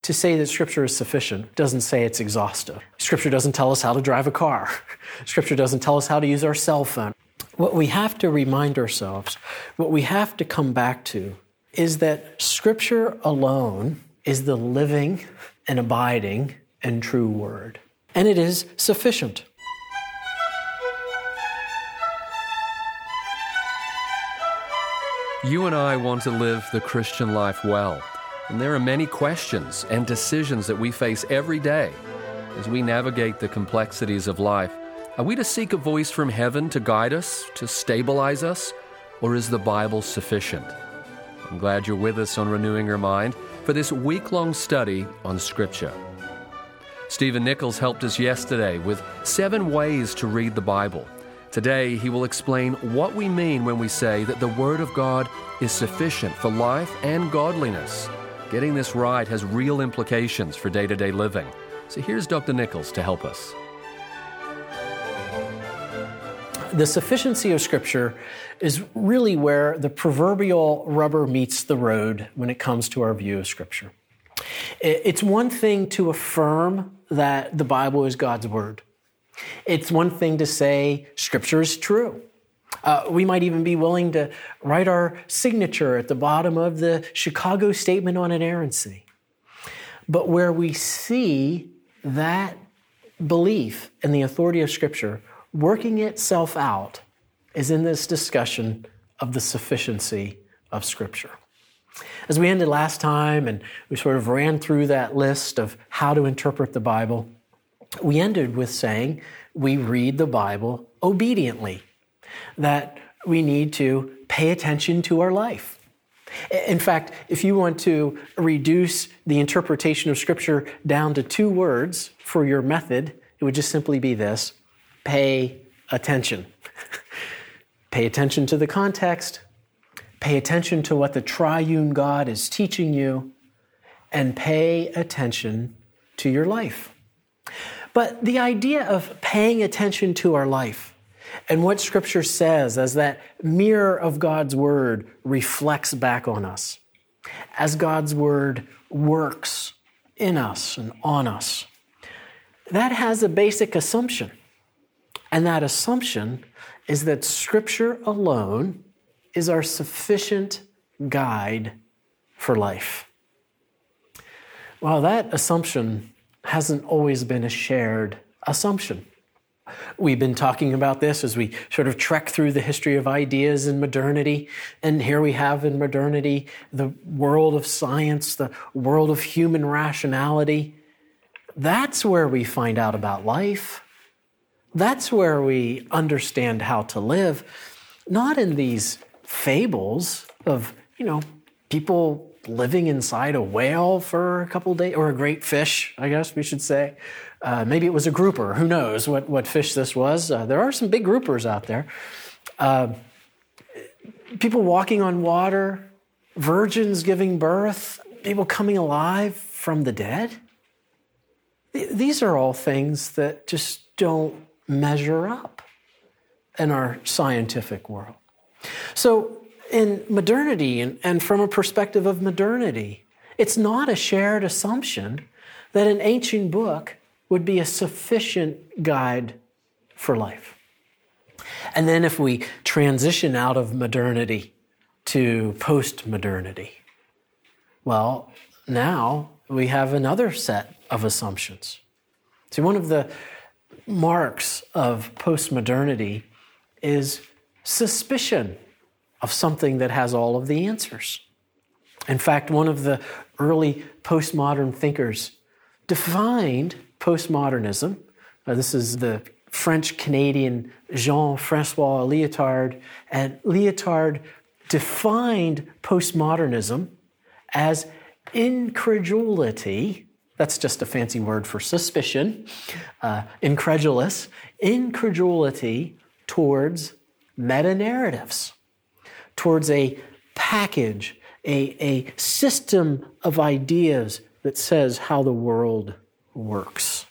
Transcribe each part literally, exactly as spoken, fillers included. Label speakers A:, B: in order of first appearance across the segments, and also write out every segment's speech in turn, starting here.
A: to say that Scripture is sufficient doesn't say it's exhaustive. Scripture doesn't tell us how to drive a car. Scripture doesn't tell us how to use our cell phone. What we have to remind ourselves, what we have to come back to, is that Scripture alone is the living and abiding and true Word. And it is sufficient.
B: You and I want to live the Christian life well. And there are many questions and decisions that we face every day as we navigate the complexities of life. Are we to seek a voice from heaven to guide us, to stabilize us, or is the Bible sufficient? I'm glad you're with us on Renewing Your Mind for this week-long study on Scripture. Stephen Nichols helped us yesterday with seven ways to read the Bible. Today, he will explain what we mean when we say that the Word of God is sufficient for life and godliness. Getting this right has real implications for day-to-day living. So here's Doctor Nichols to help us.
A: The sufficiency of Scripture is really where the proverbial rubber meets the road when it comes to our view of Scripture. It's one thing to affirm that the Bible is God's Word. It's one thing to say Scripture is true. Uh, we might even be willing to write our signature at the bottom of the Chicago Statement on Inerrancy. But where we see that belief in the authority of Scripture working itself out is in this discussion of the sufficiency of Scripture. As we ended last time and we sort of ran through that list of how to interpret the Bible, we ended with saying we read the Bible obediently, that we need to pay attention to our life. In fact, if you want to reduce the interpretation of Scripture down to two words for your method, it would just simply be this: pay attention. Pay attention to the context, pay attention to what the triune God is teaching you, and pay attention to your life. But the idea of paying attention to our life and what Scripture says as that mirror of God's Word reflects back on us, as God's Word works in us and on us, that has a basic assumption. And that assumption is that Scripture alone is our sufficient guide for life. Well, that assumption hasn't always been a shared assumption. We've been talking about this as we sort of trek through the history of ideas in modernity. And here we have in modernity the world of science, the world of human rationality. That's where we find out about life. That's where we understand how to live, not in these fables of, you know, people living inside a whale for a couple of days, or a great fish, I guess we should say. Uh, maybe it was a grouper. Who knows what, what fish this was? Uh, there are some big groupers out there. Uh, people walking on water, virgins giving birth, people coming alive from the dead. These are all things that just don't measure up in our scientific world. So in modernity, and, and from a perspective of modernity, it's not a shared assumption that an ancient book would be a sufficient guide for life. And then if we transition out of modernity to post-modernity, well, now we have another set of assumptions. See, one of the marks of post-modernity is suspicion of something that has all of the answers. In fact, one of the early postmodern thinkers defined postmodernism. Uh, this is the French-Canadian Jean-François Lyotard. And Lyotard defined postmodernism as incredulity. That's just a fancy word for suspicion. Uh, incredulous. Incredulity towards meta-narratives, towards a package, a, a system of ideas that says how the world works.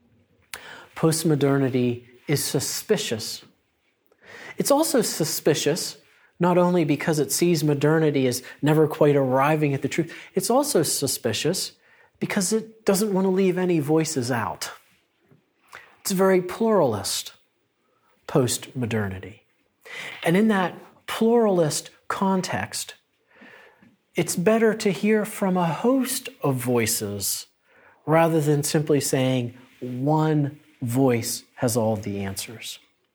A: Postmodernity is suspicious. It's also suspicious not only because it sees modernity as never quite arriving at the truth, it's also suspicious because it doesn't want to leave any voices out. It's very pluralist post-modernity. And in that pluralist context, it's better to hear from a host of voices rather than simply saying one voice has all the answers.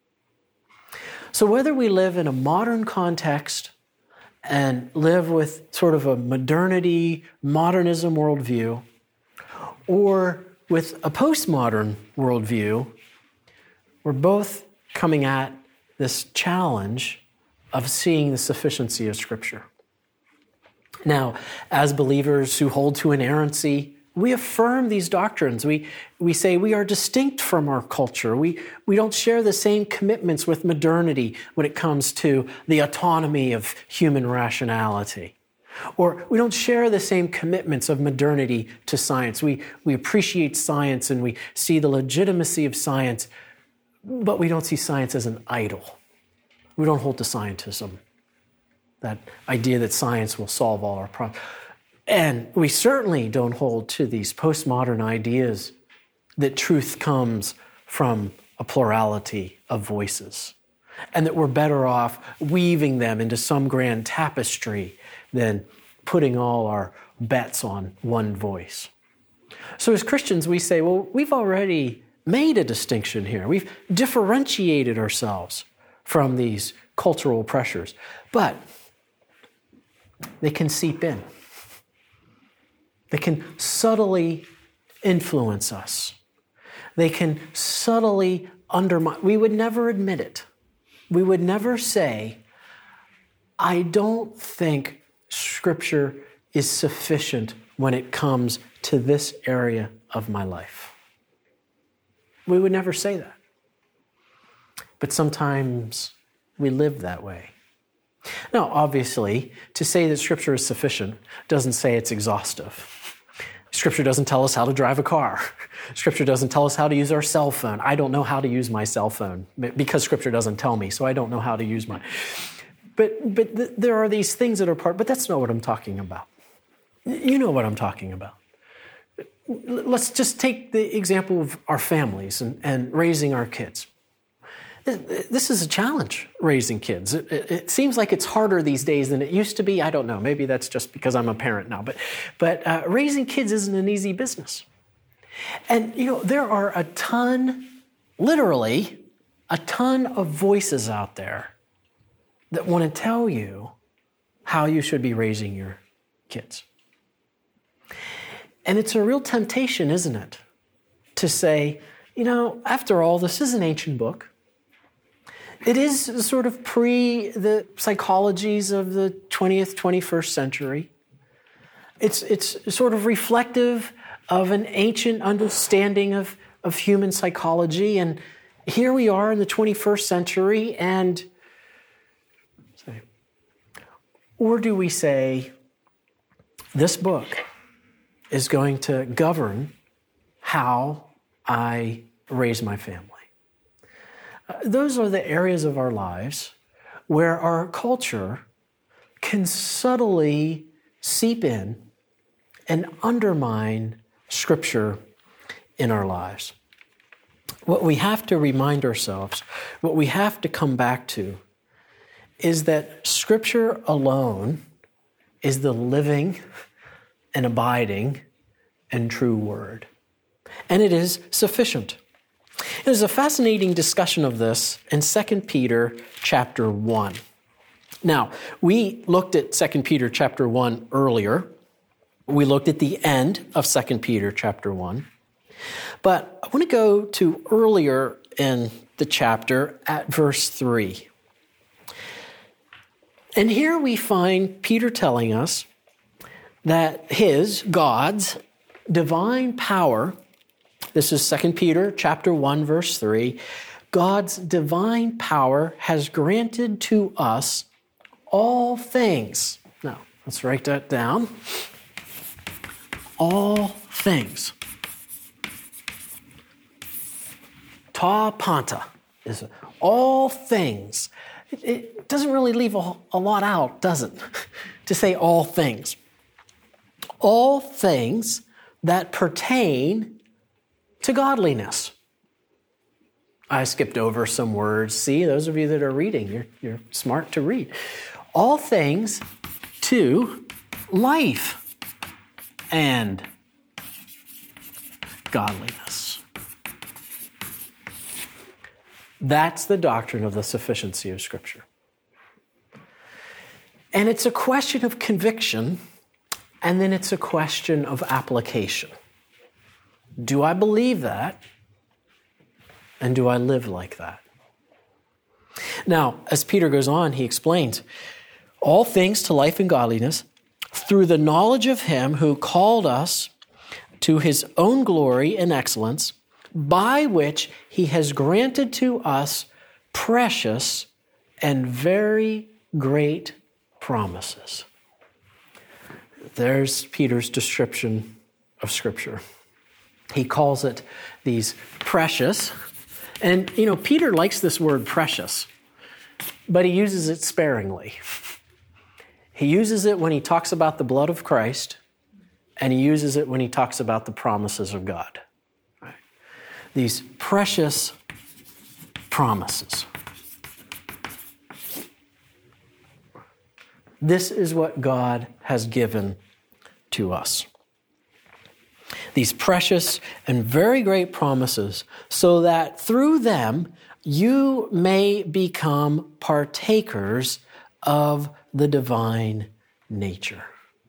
A: So whether we live in a modern context and live with sort of a modernity, modernism worldview, or with a postmodern worldview, we're both coming at this challenge of seeing the sufficiency of Scripture. Now, as believers who hold to inerrancy, we affirm these doctrines. We, we say we are distinct from our culture. We, we don't share the same commitments with modernity when it comes to the autonomy of human rationality. Or we don't share the same commitments of modernity to science. We, we appreciate science and we see the legitimacy of science, but we don't see science as an idol. We don't hold to scientism, that idea that science will solve all our problems. And we certainly don't hold to these postmodern ideas that truth comes from a plurality of voices and that we're better off weaving them into some grand tapestry than putting all our bets on one voice. So as Christians, we say, well, we've already made a distinction here. We've differentiated ourselves from these cultural pressures, but they can seep in. They can subtly influence us. They can subtly undermine. We would never admit it. We would never say, I don't think Scripture is sufficient when it comes to this area of my life. We would never say that. But sometimes we live that way. Now, obviously, to say that Scripture is sufficient doesn't say it's exhaustive. Scripture doesn't tell us how to drive a car. Scripture doesn't tell us how to use our cell phone. I don't know how to use my cell phone because Scripture doesn't tell me, so I don't know how to use mine. But, but th- there are these things that are part, but that's not what I'm talking about. You know what I'm talking about. Let's just take the example of our families and, and raising our kids. This is a challenge, raising kids. It, it, it seems like it's harder these days than it used to be. I don't know. Maybe that's just because I'm a parent now. But, but uh, raising kids isn't an easy business. And, you know, there are a ton, literally, a ton of voices out there that want to tell you how you should be raising your kids. And it's a real temptation, isn't it, to say, you know, after all, this is an ancient book. It is sort of pre the psychologies of the twentieth, twenty-first century. It's, it's sort of reflective of an ancient understanding of, of human psychology. And here we are in the twenty-first century, and or do we say, this book is going to govern how I raise my family? Uh, those are the areas of our lives where our culture can subtly seep in and undermine Scripture in our lives. What we have to remind ourselves, what we have to come back to, is that Scripture alone is the living and abiding and true Word. And it is sufficient. There's a fascinating discussion of this in Second Peter chapter one. Now, we looked at Second Peter chapter one earlier. We looked at the end of Second Peter chapter one. But I want to go to earlier in the chapter at verse three. And here we find Peter telling us that his, God's, divine power, this is Second Peter chapter one, verse three, God's divine power has granted to us all things. Now, let's write that down. All things. Ta panta is all things. It, it doesn't really leave a, a lot out, does it? To say all things. All things that pertain to godliness. I skipped over some words. See, those of you that are reading, you're, you're smart to read. All things to life and godliness. That's the doctrine of the sufficiency of Scripture. And it's a question of conviction, and then it's a question of application. Do I believe that? And do I live like that? Now, as Peter goes on, he explains, all things to life and godliness through the knowledge of him who called us to his own glory and excellence, by which he has granted to us precious and very great promises. There's Peter's description of Scripture. He calls it these precious. And, you know, Peter likes this word precious, but he uses it sparingly. He uses it when he talks about the blood of Christ, and he uses it when he talks about the promises of God. Right? These precious promises. This is what God has given to us. These precious and very great promises, so that through them you may become partakers of the divine nature.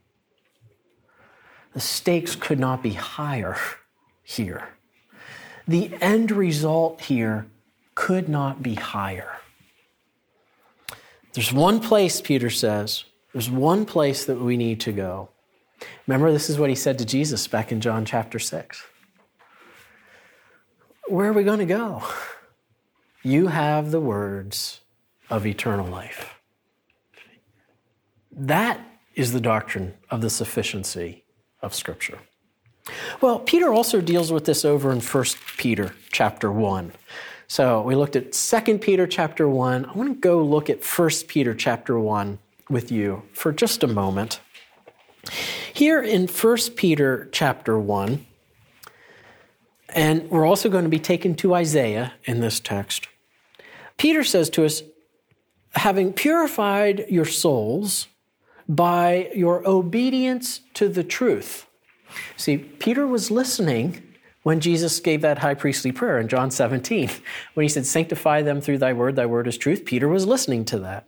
A: The stakes could not be higher here. The end result here could not be higher. There's one place, Peter says, there's one place that we need to go. Remember, this is what he said to Jesus back in John chapter six. Where are we going to go? You have the words of eternal life. That is the doctrine of the sufficiency of Scripture. Well, Peter also deals with this over in First Peter chapter one. So we looked at Second Peter chapter one. I want to go look at First Peter chapter one with you for just a moment. Here in First Peter chapter one, and we're also going to be taken to Isaiah in this text, Peter says to us, having purified your souls by your obedience to the truth. See, Peter was listening when Jesus gave that high priestly prayer in John seventeen. When he said, sanctify them through thy word, thy word is truth. Peter was listening to that.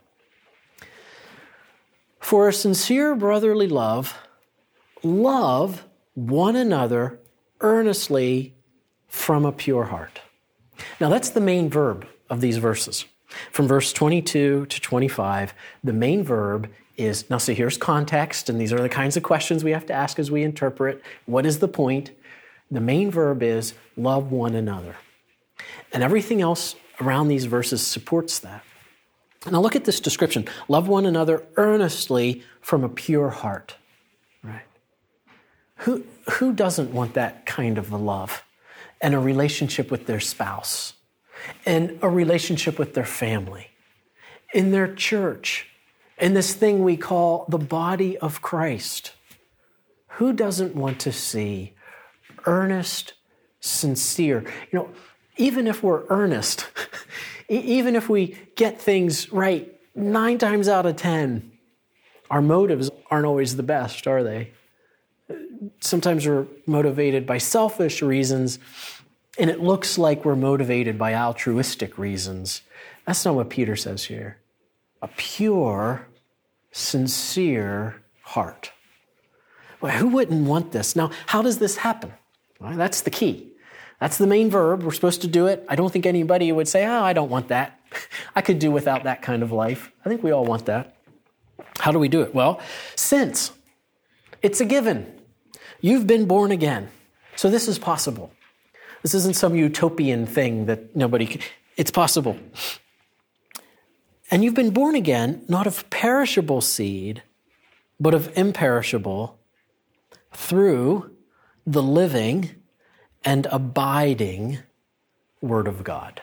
A: For a sincere brotherly love, love one another earnestly from a pure heart. Now that's the main verb of these verses. From verse twenty-two to twenty-five, the main verb is, now see, here's context, and these are the kinds of questions we have to ask as we interpret. What is the point? The main verb is love one another. And everything else around these verses supports that. Now look at this description. Love one another earnestly from a pure heart. Right? Who, who doesn't want that kind of a love and a relationship with their spouse and a relationship with their family, in their church, in this thing we call the body of Christ? Who doesn't want to see earnest, sincere, you know, even if we're earnest, even if we get things right nine times out of ten, our motives aren't always the best, are they? Sometimes we're motivated by selfish reasons, and it looks like we're motivated by altruistic reasons. That's not what Peter says here. A pure, sincere heart. Well, who wouldn't want this? Now, how does this happen? Well, that's the key. That's the main verb. We're supposed to do it. I don't think anybody would say, oh, I don't want that. I could do without that kind of life. I think we all want that. How do we do it? Well, since it's a given. You've been born again. So this is possible. This isn't some utopian thing that nobody can. It's possible. And you've been born again, not of perishable seed, but of imperishable, through the living and abiding Word of God.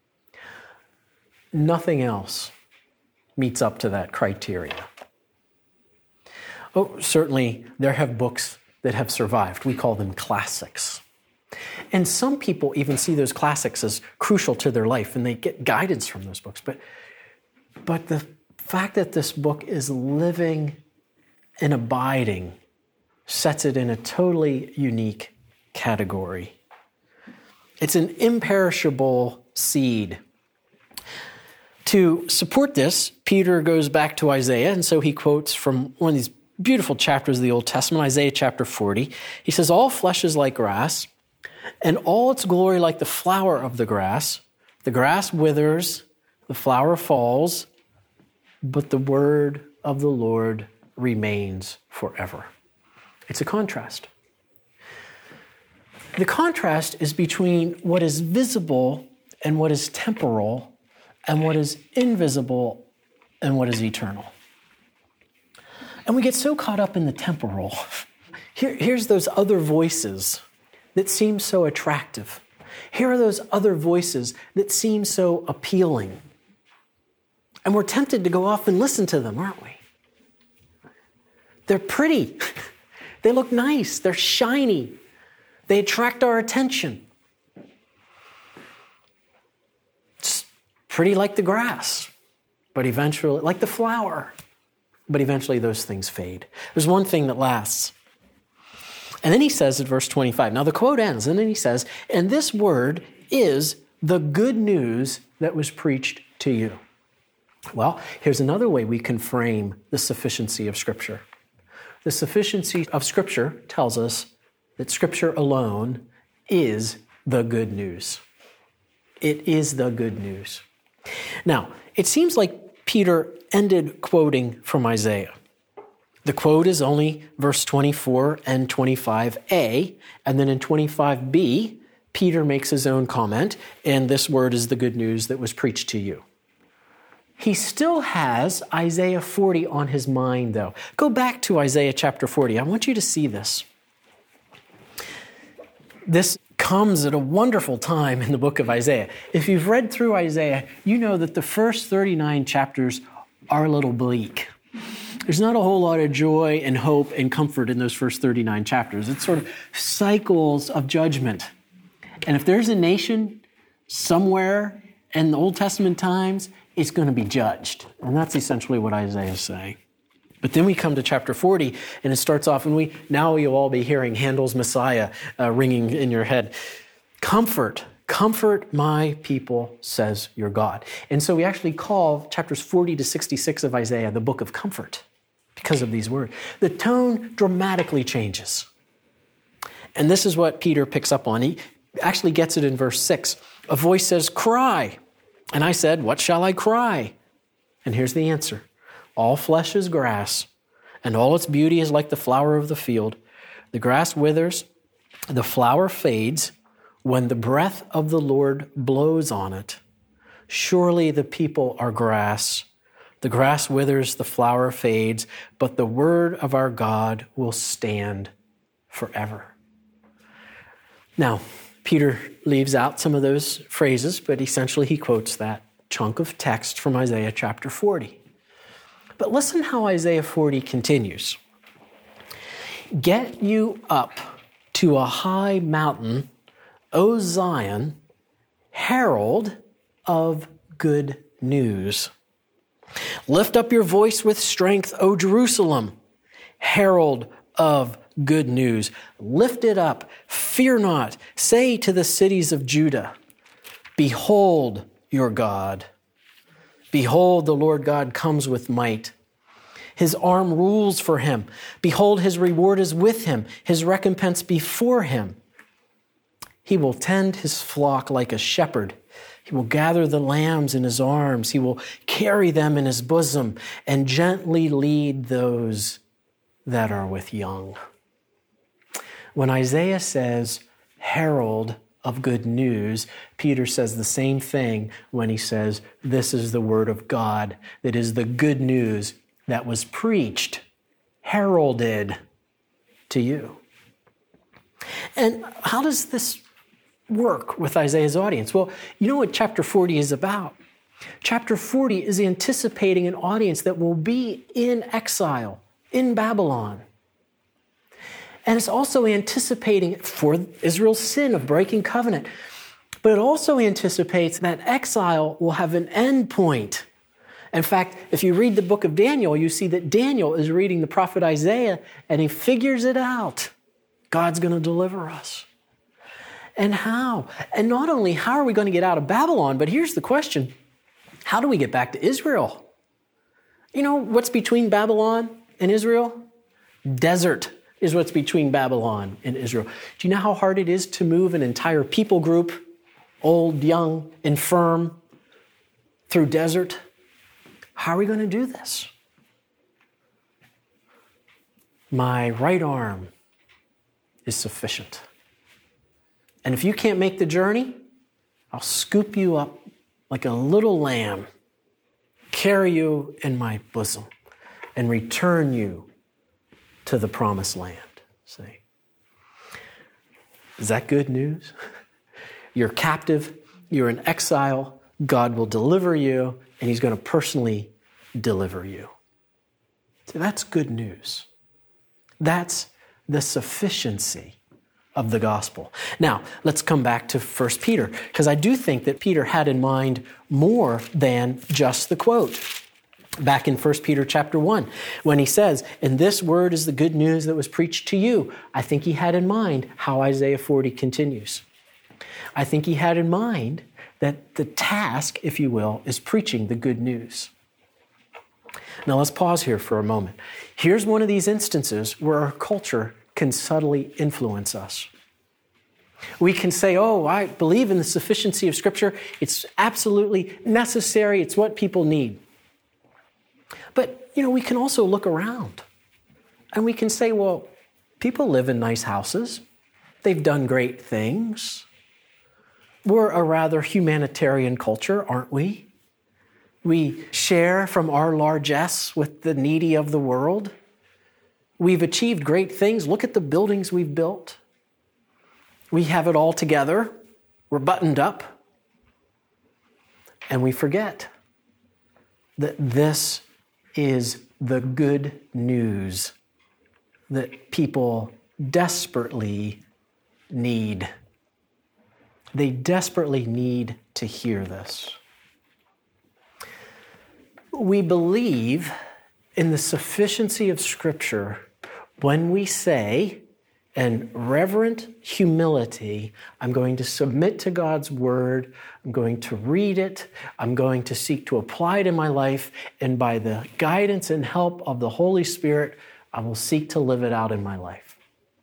A: Nothing else meets up to that criteria. Oh, certainly there have books that have survived. We call them classics. And some people even see those classics as crucial to their life, and they get guidance from those books. But, but the fact that this book is living and abiding sets it in a totally unique category. It's an imperishable seed. To support this, Peter goes back to Isaiah, and so he quotes from one of these beautiful chapters of the Old Testament, Isaiah chapter forty. He says, "All flesh is like grass, and all its glory like the flower of the grass. The grass withers, the flower falls, but the word of the Lord remains forever." It's a contrast. The contrast is between what is visible and what is temporal, and what is invisible and what is eternal. And we get so caught up in the temporal. Here, here's those other voices that seem so attractive. Here are those other voices that seem so appealing. And we're tempted to go off and listen to them, aren't we? They're pretty. They look nice. They're shiny. They attract our attention. It's pretty like the grass, but eventually, like the flower, but eventually those things fade. There's one thing that lasts. And then he says in verse twenty-five, now the quote ends, and then he says, "And this word is the good news that was preached to you." Well, here's another way we can frame the sufficiency of Scripture. The sufficiency of Scripture tells us that Scripture alone is the good news. It is the good news. Now, it seems like Peter ended quoting from Isaiah. The quote is only verse twenty-four and twenty-five a, and then in twenty-five b, Peter makes his own comment, "And this word is the good news that was preached to you." He still has Isaiah forty on his mind, though. Go back to Isaiah chapter forty. I want you to see this. This comes at a wonderful time in the book of Isaiah. If you've read through Isaiah, you know that the first thirty-nine chapters are a little bleak. There's not a whole lot of joy and hope and comfort in those first thirty-nine chapters. It's sort of cycles of judgment. And if there's a nation somewhere in the Old Testament times, it's going to be judged. And that's essentially what Isaiah is saying. But then we come to chapter forty, and it starts off, and we now you'll all be hearing Handel's Messiah uh, ringing in your head. Comfort, comfort my people, says your God. And so we actually call chapters forty to sixty-six of Isaiah the book of comfort because of these words. The tone dramatically changes. And this is what Peter picks up on. He actually gets it in verse six. A voice says, "Cry." And I said, "What shall I cry?" And here's the answer. All flesh is grass, and all its beauty is like the flower of the field. The grass withers, the flower fades, when the breath of the Lord blows on it. Surely the people are grass. The grass withers, the flower fades, but the word of our God will stand forever. Now, Peter leaves out some of those phrases, but essentially he quotes that chunk of text from Isaiah chapter forty. But listen how Isaiah forty continues. "Get you up to a high mountain, O Zion, herald of good news. Lift up your voice with strength, O Jerusalem, herald of good news. Lift it up, fear not. Say to the cities of Judah, behold your God. Behold, the Lord God comes with might. His arm rules for him. Behold, his reward is with him, his recompense before him. He will tend his flock like a shepherd. He will gather the lambs in his arms. He will carry them in his bosom and gently lead those that are with young." When Isaiah says, herald of good news, Peter says the same thing when he says, this is the word of God that is the good news that was preached, heralded to you. And how does this work with Isaiah's audience? Well, you know what chapter forty is about. Chapter forty is anticipating an audience that will be in exile, in Babylon. And it's also anticipating for Israel's sin of breaking covenant. But it also anticipates that exile will have an end point. In fact, if you read the book of Daniel, you see that Daniel is reading the prophet Isaiah and he figures it out. God's going to deliver us. And how? And not only how are we going to get out of Babylon, but here's the question. How do we get back to Israel? You know what's between Babylon and Israel? Desert is what's between Babylon and Israel. Do you know how hard it is to move an entire people group, old, young, infirm, through desert? How are we going to do this? My right arm is sufficient. And if you can't make the journey, I'll scoop you up like a little lamb, carry you in my bosom, and return you to the promised land. See? Is that good news? You're captive, you're in exile, God will deliver you, and He's going to personally deliver you. See, that's good news. That's the sufficiency of the gospel. Now, let's come back to First Peter, because I do think that Peter had in mind more than just the quote. Back in First Peter chapter one, when he says, "And this word is the good news that was preached to you," I think he had in mind how Isaiah forty continues. I think he had in mind that the task, if you will, is preaching the good news. Now let's pause here for a moment. Here's one of these instances where our culture can subtly influence us. We can say, oh, I believe in the sufficiency of Scripture. It's absolutely necessary. It's what people need. But, you know, we can also look around and we can say, well, people live in nice houses. They've done great things. We're a rather humanitarian culture, aren't we? We share from our largesse with the needy of the world. We've achieved great things. Look at the buildings we've built. We have it all together. We're buttoned up. And we forget that this is the good news that people desperately need. They desperately need to hear this. We believe in the sufficiency of Scripture when we say, in reverent humility, I'm going to submit to God's Word, I'm going to read it, I'm going to seek to apply it in my life, and by the guidance and help of the Holy Spirit, I will seek to live it out in my life.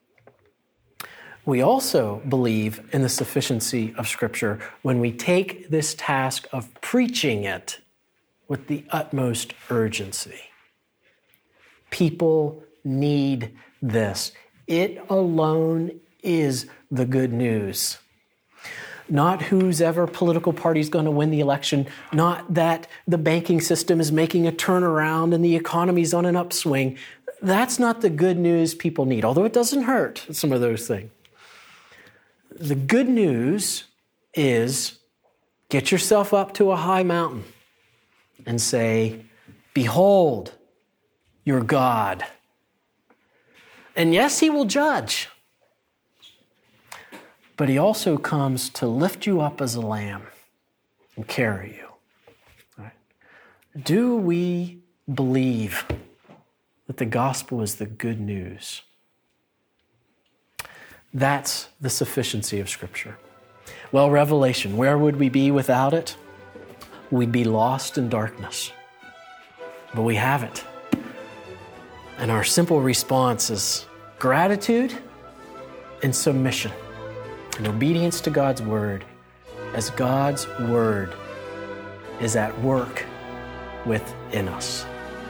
A: We also believe in the sufficiency of Scripture when we take this task of preaching it with the utmost urgency. People need this. It alone is the good news. Not whose ever political party is going to win the election, not that the banking system is making a turnaround and the economy's on an upswing. That's not the good news people need, although it doesn't hurt, some of those things. The good news is get yourself up to a high mountain and say, "Behold, your God." And yes, He will judge. But He also comes to lift you up as a lamb and carry you. All right. Do we believe that the gospel is the good news? That's the sufficiency of Scripture. Well, Revelation, where would we be without it? We'd be lost in darkness. But we have it. And our simple response is gratitude and submission and obedience to God's Word, as God's Word is at work within us.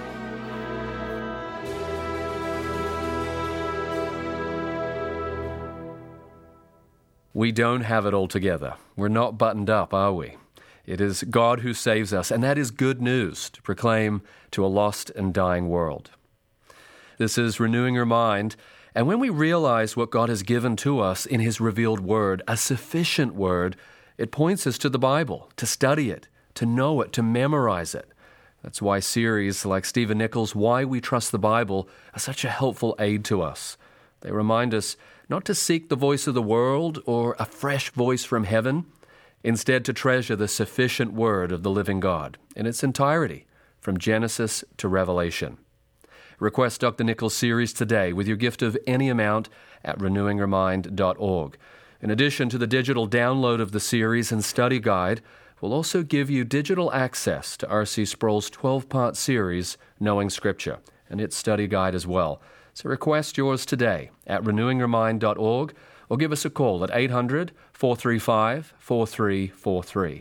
B: We don't have it all together. We're not buttoned up, are we? It is God who saves us, and that is good news to proclaim to a lost and dying world. This is renewing your mind, and when we realize what God has given to us in His revealed Word, a sufficient Word, it points us to the Bible, to study it, to know it, to memorize it. That's why series like Stephen Nichols' Why We Trust the Bible are such a helpful aid to us. They remind us not to seek the voice of the world or a fresh voice from heaven, instead to treasure the sufficient word of the living God in its entirety, from Genesis to Revelation. Request Doctor Nichols' series today with your gift of any amount at renewing your mind dot org. In addition to the digital download of the series and study guide, we'll also give you digital access to R C Sproul's twelve-part series, Knowing Scripture, and its study guide as well. So request yours today at renewing your mind dot org or give us a call at eight hundred, four three five, four three four three.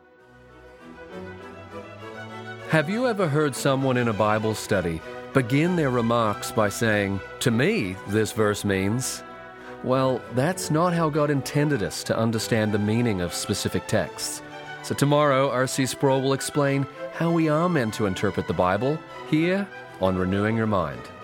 B: Have you ever heard someone in a Bible study begin their remarks by saying, "To me, this verse means..." Well, that's not how God intended us to understand the meaning of specific texts. So tomorrow, R C Sproul will explain how we are meant to interpret the Bible here on Renewing Your Mind.